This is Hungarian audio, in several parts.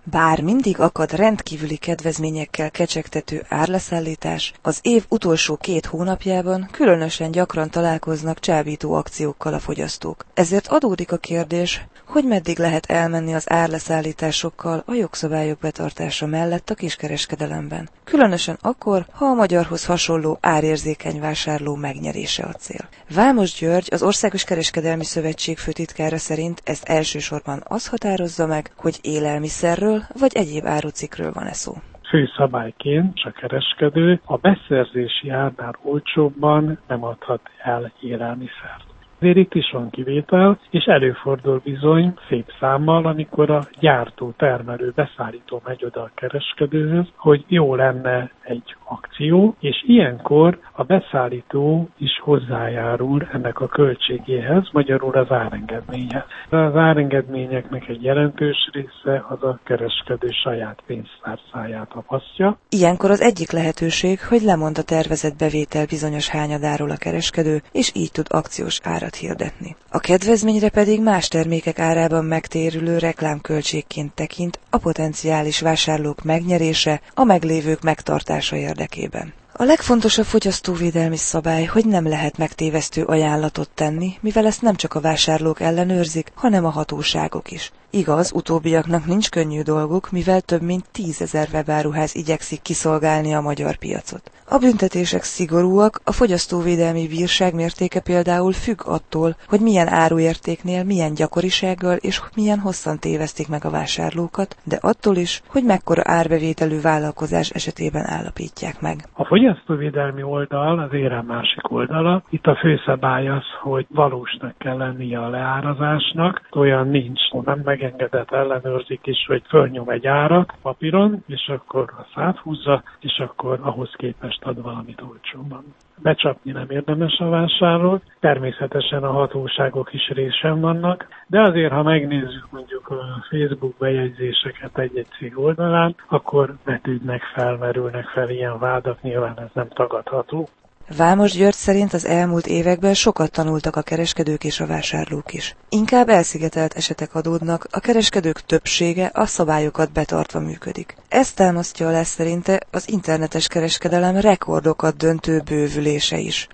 Bár mindig akad rendkívüli kedvezményekkel kecsegtető árleszállítás, az év utolsó 2 hónapjában különösen gyakran találkoznak csábító akciókkal a fogyasztók. Ezért adódik a kérdés, hogy meddig lehet elmenni az árleszállításokkal a jogszabályok betartása mellett a kiskereskedelemben. Különösen akkor, ha a magyarhoz hasonló árérzékeny vásárló megnyerése a cél. Vámos György, az Országos Kereskedelmi Szövetség főtitkára szerint ezt elsősorban az határozza meg, hogy élelmiszerről vagy egyéb árucikkről van-e szó. Főszabályként a kereskedő a beszerzési árnál olcsóbban nem adhat el élelmiszert. Azért itt is van kivétel, és előfordul bizony szép számmal, amikor a gyártó, termelő, beszállító megy oda a kereskedőhöz, hogy jó lenne egy akció, és ilyenkor a beszállító is hozzájárul ennek a költségéhez, magyarul az árengedményhez. Az árengedményeknek egy jelentős része az a kereskedő saját pénztárcáját apasztja. Ilyenkor az egyik lehetőség, hogy lemond a tervezett bevétel bizonyos hányadáról a kereskedő, és így tud akciós árat hirdetni. A kedvezményre pedig más termékek árában megtérülő reklámköltségként tekint a potenciális vásárlók megnyerése a meglévők megtartása érdekében. A legfontosabb fogyasztóvédelmi szabály, hogy nem lehet megtévesztő ajánlatot tenni, mivel ezt nem csak a vásárlók ellenőrzik, hanem a hatóságok is. Igaz, utóbbiaknak nincs könnyű dolguk, mivel több mint 10 000 webáruház igyekszik kiszolgálni a magyar piacot. A büntetések szigorúak, a fogyasztóvédelmi bírság mértéke például függ attól, hogy milyen áruértéknél, milyen gyakorisággal és milyen hosszan tévesztik meg a vásárlókat, de attól is, hogy mekkora árbevételű vállalkozás esetében állapítják meg. A fogyasztóvédelmi oldal az érem másik oldala. Itt a főszabály az, hogy valósnak kell lennie a leárazásnak, olyan nincs, nem megengedett, ellenőrzik is, hogy fölnyom egy árat papíron, és akkor azt áthúzza, és akkor ahhoz képest ad valamit olcsóban. Becsapni nem érdemes a vásárolt, természetesen a hatóságok is részen vannak, de azért, ha megnézzük mondjuk a Facebook bejegyzéseket egy-egy cég oldalán, akkor vetődnek fel, merülnek fel ilyen vádak, nyilván ez nem tagadható. Vámos György szerint az elmúlt években sokat tanultak a kereskedők és a vásárlók is. Inkább elszigetelt esetek adódnak, a kereskedők többsége a szabályokat betartva működik. Ezt támasztja alá szerinte az internetes kereskedelem rekordokat döntő bővülése is.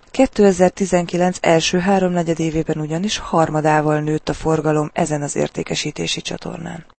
2019 első 3/4 évében ugyanis harmadával nőtt a forgalom ezen az értékesítési csatornán.